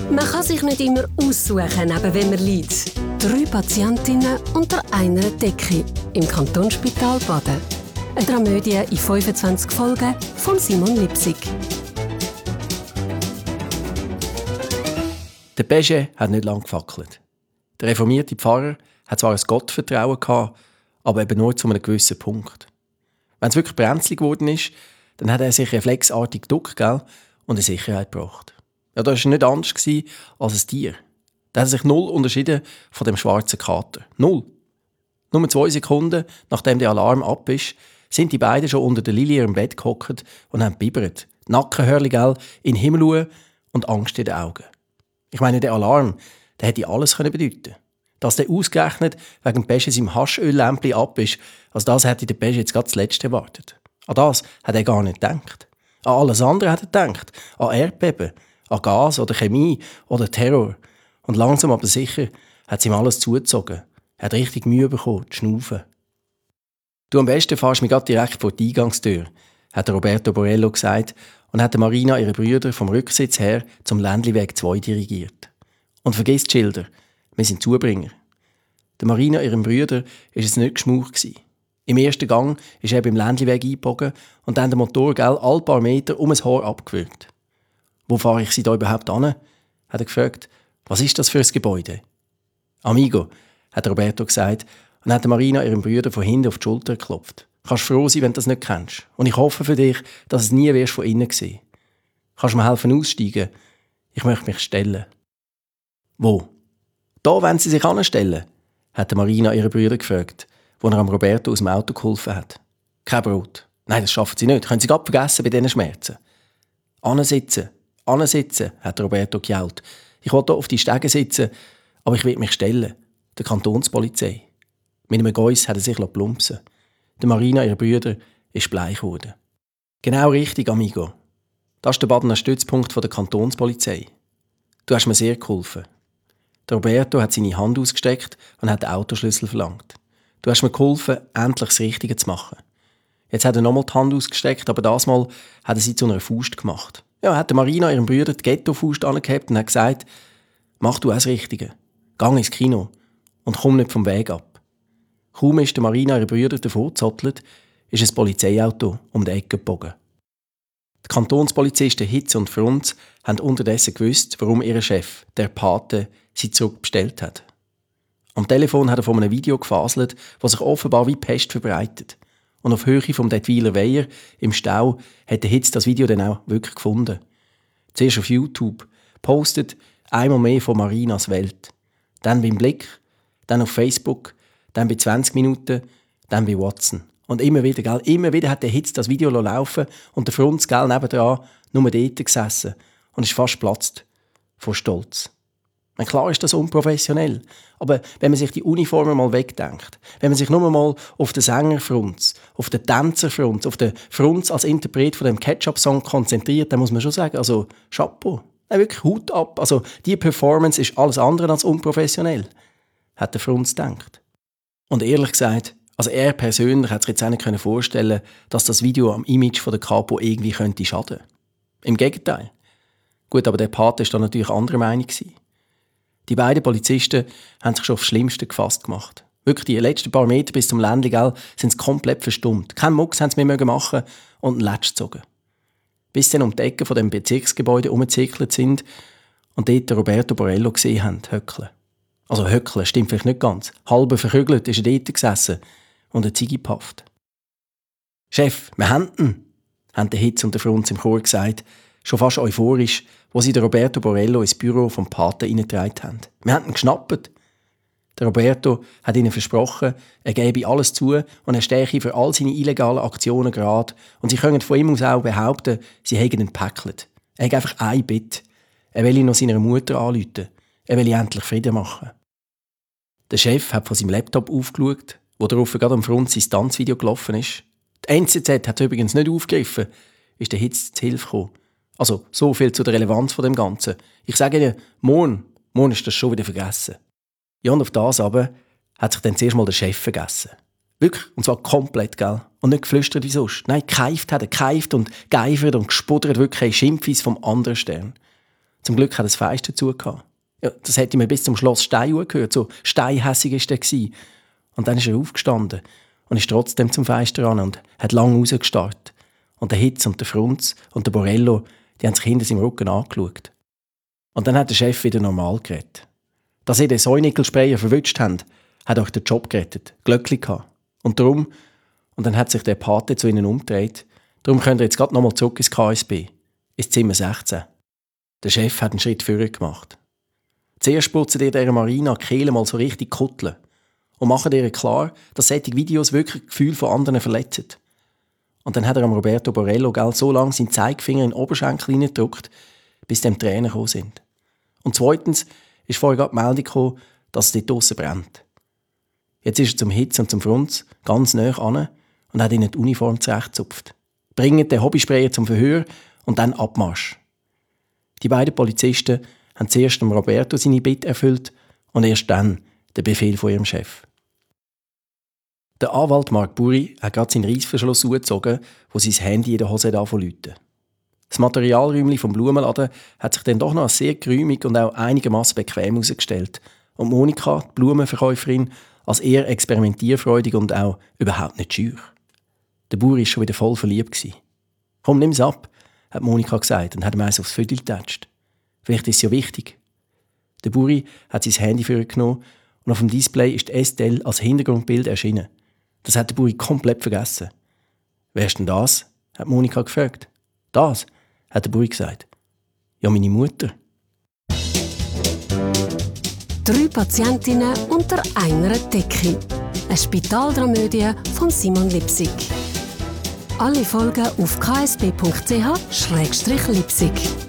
Man kann sich nicht immer aussuchen, neben wem man liegt. 3 Patientinnen unter einer Decke im Kantonsspital Baden. Eine Dramödie in 25 Folgen von Simon Lipsig. Der Beige hat nicht lange gefackelt. Der reformierte Pfarrer hat zwar ein Gottvertrauen gehabt, aber eben nur zu einem gewissen Punkt. Wenn es wirklich brenzlig geworden ist, dann hat er sich reflexartig geduckt, und eine Sicherheit gebracht. Ja, das war nicht anders als ein Tier. Der hat sich null unterschieden von dem schwarzen Kater. Null. Nur 2 Sekunden, nachdem der Alarm ab ist, sind die beiden schon unter der Lilie im Bett gehockt und haben bibbert. Nackenhörli, in den Himmel schauen und Angst in den Augen. Ich meine, der Alarm, der hätte alles bedeuten. Dass der ausgerechnet wegen dem Pesche seinem Haschöllämpchen ab ist, also das hätte der Pesche jetzt gerade das Letzte erwartet. An das hat er gar nicht gedacht. An alles andere hat er gedacht. An Erdbeben, an Gas oder Chemie oder Terror. Und langsam aber sicher hat es ihm alles zugezogen. Er hat richtig Mühe bekommen, zu schnaufen. «Du, am besten fährst mich gerade direkt vor die Eingangstür», hat Roberto Borello gesagt und hat Marina ihre Brüder vom Rücksitz her zum Ländliweg 2 dirigiert. «Und vergiss die Schilder, wir sind Zubringer.» Der Marina, ihrem Brüder, war es nicht geschmauch. Im ersten Gang ist er beim Ländliweg eingebogen und dann der Motor alle paar Meter um ein Haar abgewürgt. «Wo fahre ich Sie da überhaupt an?» hat er gefragt. «Was ist das für ein Gebäude?» «Amigo», hat Roberto gesagt und hat Marina, ihrem Brüder, von hinten auf die Schulter geklopft. «Kannst froh sein, wenn du das nicht kennst. Und ich hoffe für dich, dass es nie wirst von innen sehen. Kannst du mir helfen aussteigen? Ich möchte mich stellen.» «Wo?» «Da wollen Sie sich anstellen», hat Marina ihre Brüder gefragt, wo er am Roberto aus dem Auto geholfen hat. «Kein Brot. Nein, das schaffen Sie nicht. Können Sie gerade vergessen bei diesen Schmerzen.» «Ansitzen, ansitzen», hat Roberto gejault. «Ich will hier auf die Stege sitzen, aber ich will mich stellen. Der Kantonspolizei.» Mit einem Geuss hat er sich plumpsen lassen. Der Marina, ihre Brüder, ist bleich geworden. «Genau richtig, Amigo. Das ist der Badener Stützpunkt der Kantonspolizei. Du hast mir sehr geholfen.» Der Roberto hat seine Hand ausgestreckt und hat den Autoschlüssel verlangt. «Du hast mir geholfen, endlich das Richtige zu machen.» Jetzt hat er nochmal die Hand ausgestreckt, aber das Mal hat er sie zu einer Faust gemacht. Ja, hat Marina, ihrem Bruder, die Ghetto-Faust angehabt und hat gesagt, «Mach du auch das Richtige. Gang ins Kino und komm nicht vom Weg ab.» Kaum ist Marina, ihre Brüder, davongezottelt, ist ein Polizeiauto um die Ecke gebogen. Die Kantonspolizisten Hitz und Frunz haben unterdessen gewusst, warum ihr Chef, der Pate, sie zurückbestellt hat. Am Telefon hat er von einem Video gefaselt, das sich offenbar wie Pest verbreitet. Und auf Höhe vom Dettwiler Weiher im Stau hat der Hitz das Video dann auch wirklich gefunden. Zuerst auf YouTube, postet einmal mehr von Marinas Welt. Dann beim Blick, dann auf Facebook, dann bei 20 Minuten, dann bei Watson. Und immer wieder hat der Hitz das Video laufen und der Frunz nebendran nur dort gesessen und ist fast geplatzt vor Stolz. Klar ist das unprofessionell, aber wenn man sich die Uniformen mal wegdenkt, wenn man sich nur mal auf den Sängerfrunz, auf den Tänzerfrunz, auf den Frunz als Interpret von dem Ketchup-Song konzentriert, dann muss man schon sagen, also Chapeau, wirklich Hut ab, also die Performance ist alles andere als unprofessionell, hat der Frunz gedacht. Und ehrlich gesagt, also er persönlich hat sich jetzt auch nicht vorstellen können, dass das Video am Image von der Capo irgendwie könnte schaden. Im Gegenteil. Gut, aber der Pate war da natürlich anderer Meinung. Die beiden Polizisten haben sich schon aufs Schlimmste gefasst gemacht. Wirklich, die letzten paar Meter bis zum Ländli sind sie komplett verstummt. Kein Mucks haben sie mehr machen und einen Latsch gezogen. Bis sie dann um die Ecke von dem Bezirksgebäude herumgezirkelt sind und dort Roberto Borello gesehen haben, höckeln. Also höckeln stimmt vielleicht nicht ganz. Halb verkügelt ist er dort gesessen und eine Ziege gepafft. «Chef, wir haben ihn», haben der Hitz und der Frunz im Chor gesagt, schon fast euphorisch, wo sie den Roberto Borello ins Büro vom Pate hineingetragen haben. «Wir haben ihn geschnappt.» Der Roberto hat ihnen versprochen, er gebe alles zu und er stehe für all seine illegalen Aktionen gerade und sie können von ihm aus auch behaupten, sie hätten ihn gepäckelt. Er hat einfach ein Bitte. Er will ihn noch seiner Mutter anrufen. Er will endlich Frieden machen. Der Chef hat von seinem Laptop aufgeschaut, wo darauf gerade am Front sein Tanzvideo gelaufen ist. Die NZZ hat es übrigens nicht aufgegriffen, ist der Hitz zu Hilfe gekommen. Also, so viel zu der Relevanz von dem Ganzen. Ich sage Ihnen, morgen ist das schon wieder vergessen. Ja, und auf das aber hat sich dann zuerst mal der Chef vergessen. Wirklich, und zwar komplett, gell? Und nicht geflüstert wie sonst. Nein, gekeift hat er, gekeift und geifert und gespuddert, wirklich ein Schimpfis vom anderen Stern. Zum Glück hat es Fenster zugehört. Ja, das hätte mir bis zum Schloss Stein gehört, so steinhässig war er. Und dann ist er aufgestanden und ist trotzdem zum Fenster ran und hat lange rausgestarrt. Und der Hitz und der Frunz und der Borello, die haben sich hinter seinem Rücken angeschaut. Und dann hat der Chef wieder normal geredet. Dass sie den Säunickelsprayer verwünscht haben, hat euch den Job gerettet, Glöckli gehabt. Und darum, und dann hat sich der Pate zu ihnen umgedreht, darum könnt ihr jetzt gerade nochmal zurück ins KSB, ins Zimmer 16. Der Chef hat einen Schritt vorwärts gemacht. Zuerst putzen ihr dieser Marina die Kehle mal so richtig kutteln und machen ihr klar, dass solche Videos wirklich das Gefühl von anderen verletzen. Und dann hat er am Roberto Borello so lange seinen Zeigefinger in den Oberschenkel hineingedrückt, bis dem Tränen gekommen sind. Und zweitens ist vorher gerade die Meldung gekommen, dass es dort draussen brennt. Jetzt ist er zum Hitz und zum Frunz ganz nahe an und hat ihnen die Uniform zurechtgezupft. Bringen den Hobbysprayer zum Verhör und dann Abmarsch. Die beiden Polizisten haben zuerst dem Roberto seine Bitte erfüllt und erst dann den Befehl von ihrem Chef. Der Anwalt Mark Buri hat gerade seinen Reissverschluss zugezogen, wo sein Handy in der Hose anfing zu läuten. Das Materialräumchen vom Blumenladen hat sich dann doch noch als sehr geräumig und auch einigermaßen bequem herausgestellt. Und Monika, die Blumenverkäuferin, als eher experimentierfreudig und auch überhaupt nicht scheu. Der Buri war schon wieder voll verliebt. «Komm, nimm's ab», hat Monika gesagt und hat ihm eins aufs Viertel getatscht. «Vielleicht ist es ja wichtig.» Der Buri hat sein Handy vorgenommen und auf dem Display ist Estelle als Hintergrundbild erschienen. Das hat der Buri komplett vergessen. «Wer ist denn das?» hat Monika gefragt. «Das?» hat der Buri gesagt. «Ja, meine Mutter.» 3 Patientinnen unter einer Decke. Eine Spitaldramödie von Simon Lipsig. Alle Folgen auf ksb.ch/Lipsig.